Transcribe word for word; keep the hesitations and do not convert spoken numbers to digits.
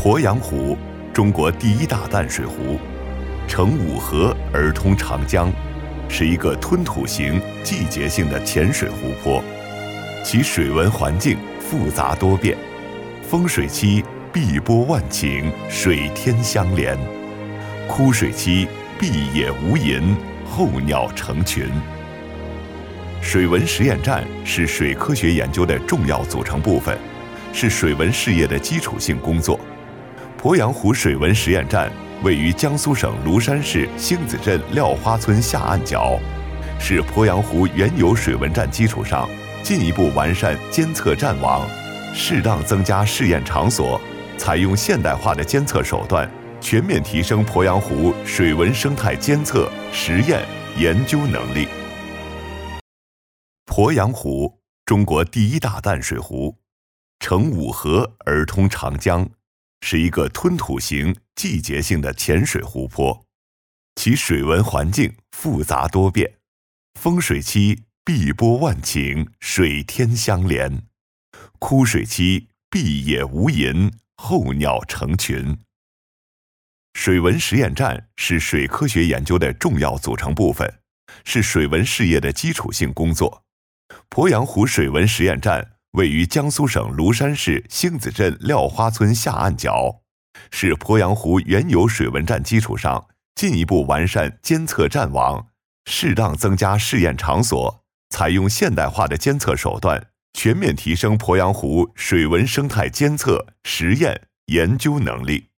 鄱阳湖，中国第一大淡水湖，承五河而通长江，是一个吞吐型季节性的浅水湖泊。其水文环境复杂多变，丰水期碧波万顷，水天相连；枯水期碧野无垠，候鸟成群。水文实验站是水科学研究的重要组成部分，是水文事业的基础性工作。鄱阳湖水文实验站位于江苏省庐山市星子镇廖花村下岸角，是鄱阳湖原有水文站基础上进一步完善监测站网，适当增加试验场所，采用现代化的监测手段，全面提升鄱阳湖水文生态监测、实验、研究能力。鄱阳湖，中国第一大淡水湖，承五河而通长江，是一个吞吐型季节性的浅水湖泊。其水文环境复杂多变，丰水期碧波万顷，水天相连；枯水期碧野无垠，候鸟成群。水文实验站是水科学研究的重要组成部分，是水文事业的基础性工作。鄱阳湖水文实验站位于江苏省庐山市星子镇廖花村下岸角，是鄱阳湖原有水文站基础上进一步完善监测站网，适当增加试验场所，采用现代化的监测手段，全面提升鄱阳湖水文生态监测、实验、研究能力。